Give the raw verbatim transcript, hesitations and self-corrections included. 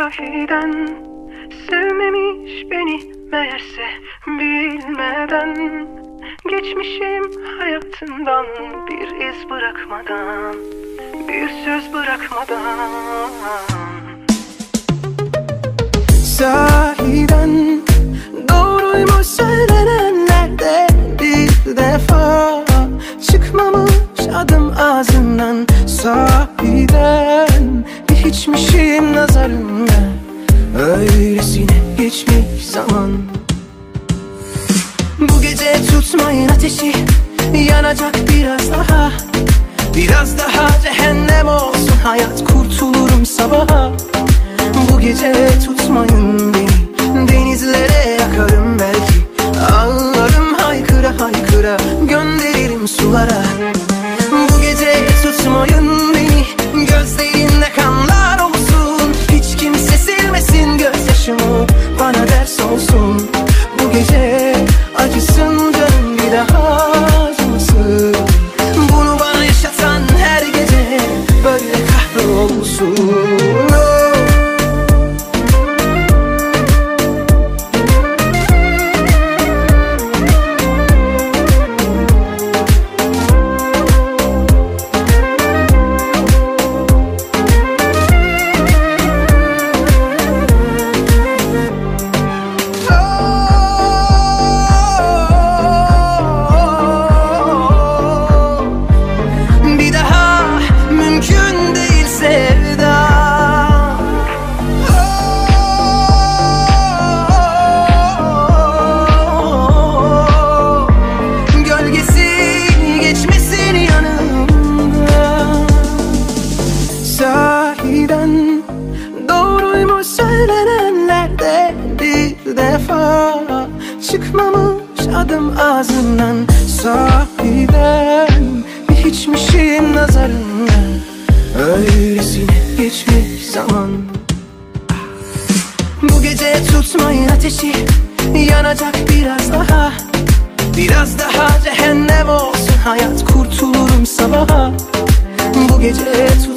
Sahiden sevmemiş beni meğerse bilmeden. Geçmişim hayatından bir iz bırakmadan, bir söz bırakmadan. Sahiden doğruymuş söylenenlerde bir defa çıkmamış adım ağzından. Sahiden bir hiçmişim nazarında, öylesine geçmiş zaman. Bu gece tutmayın ateşi, yanacak biraz daha. Biraz daha cehennem olsun hayat, kurtulurum sabaha. Bu gece tutmayın beni, denizlere yakarım belki. Ağlarım haykıra haykıra, gönderirim sulara. Bu gece tutmayın beni, gözlerinde kanlar olsun. Hiç kimse silmesin gözyaşımı, bana ders olsun. Bu gece acısın canım, bir daha acımasın. Bunu bana yaşatan her gece böyle kahrolsun. Sahiden doğruymuş söylenenlerde bir defa çıkmamış adım ağzından. Sahiden bir hiçmişim nazarında, öylesine geçmiş zaman. Bu gece tutmayın ateşi, yanacak biraz daha. Biraz daha cehennem olsun hayat, kurtulurum sabaha. Bu gece tut